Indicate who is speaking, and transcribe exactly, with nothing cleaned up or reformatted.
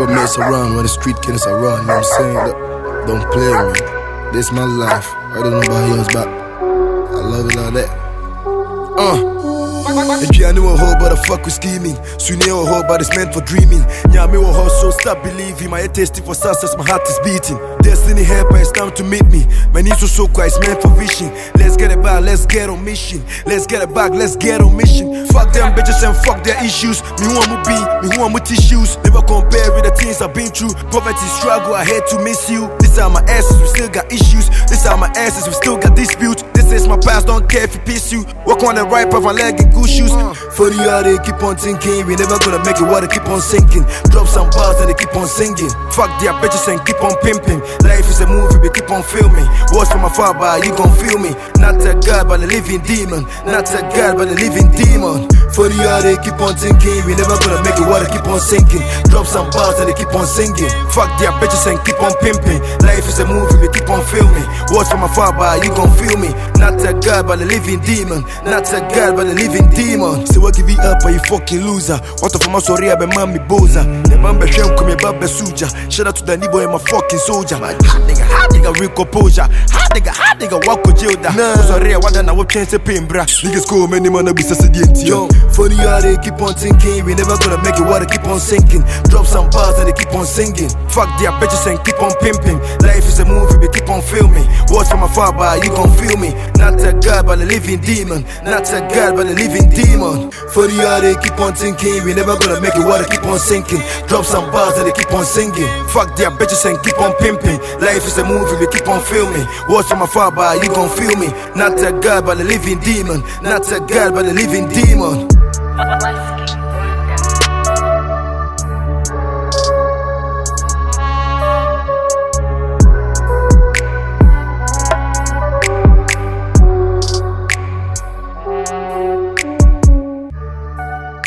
Speaker 1: never mess around when the street killers are run. You know what I'm saying? Look, don't play with me. This is my life. I don't know about yours, but I love it like that. Uh. If you knew a whole but a fuck with scheming. Soon you a whole but it's meant for dreaming. Yeah, me a whole so stop believing. My head tasty for success, my heart is beating. Destiny help, it's time to meet me. My knees are so quiet, it's meant for vision. Let's get it back, let's get on mission. Let's get it back, let's get on mission. Fuck them bitches and fuck their issues. Me who I'm be, me who I'm with tissues. Never compare with the things I've been through. Poverty struggle, I had to miss you. These are my asses, we still got issues. These are my asses, we still got disputes. This is my past, don't care if you piss you. Walk on the right path, my leg in good shoes. For the yard, they keep on thinking. We never gonna make it, water keep on sinking. Drop some bars and they keep on singing. Fuck their bitches and keep on pimping. Life is a movie, we keep on filming. Watch from afar, but you gon' feel me. Not a god, but a living demon. Not a god, but a living demon. For the yard, they keep on thinking. We never gonna make it, water keep on sinking. Drop some bars and they keep on singing. Fuck their bitches and keep on pimping. Life is a movie, we keep on filming. Watch from afar, but you gon' feel me. Not a god, but a living demon. Not a god, but a living demon. Say what give it up, are you fucking loser? What of my sorry, I be mommy boza. The man be shem come about be suja. Shout out to the neighbor, I'm a fucking soldier. Hot nigga, hot nigga, real composure. Hot nigga, hot nigga, walk with jail da. Nah, sorry, I want to know what change the pain, bra. Niggas call many man be succeeding. Yo, funny how they keep on thinking. We never gonna make it, water keep on sinking. Drop some bars and they keep on singing. Fuck their bitches and keep on pimping. Life is a movie, we keep on filming. Watch from afar, but you gon' feel me. Not a god, but a living demon. Not a god, but a living demon. For the yard, they keep on thinking. We never gonna make it, water keep on sinking. Drop some bars and they keep on singing. Fuck their bitches and keep on pimping. Life is a movie, we keep on filming. Watch from afar, but you gon' feel me. Not a god, but a living demon. Not a god, but a living demon.